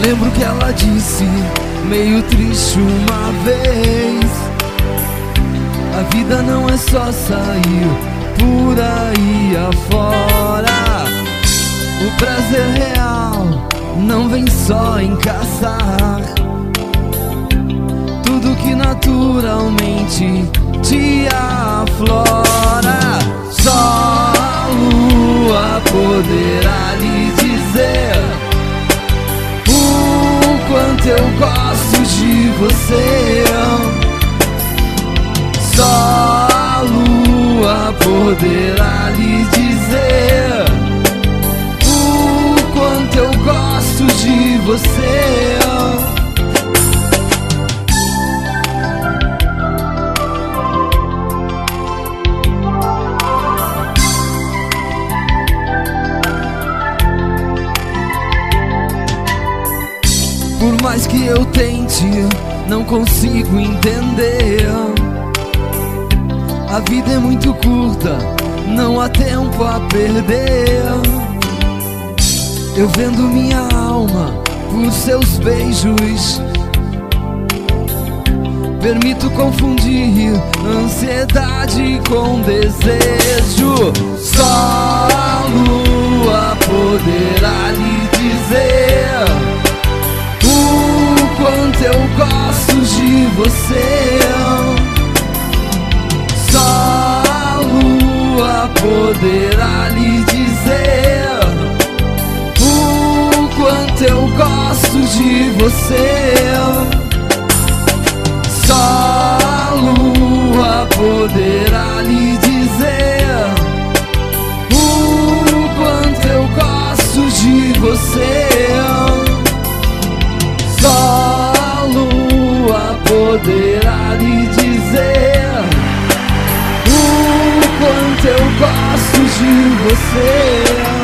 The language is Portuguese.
lembro que ela disse, meio triste uma vez: a vida não é só sair por aí afora. O prazer real não vem só em caçar tudo que naturalmente te aflora. Só a lua poderá lhe dizer o quanto eu gosto de você. Só a lua poderá lhe dizer o quanto eu gosto de você. Por mais que eu tente, não consigo entender. A vida é muito curta, não há tempo a perder. Eu vendo minha alma por seus beijos, permito confundir ansiedade com desejo. Só a lua poderá lhe dizer o quanto eu gosto de você. Só a lua poderá lhe dizer o quanto eu gosto de você. Só a lua poderá lhe dizer o quanto eu gosto de você. Só a lua poderá lhe dizer o quanto eu gosto de você.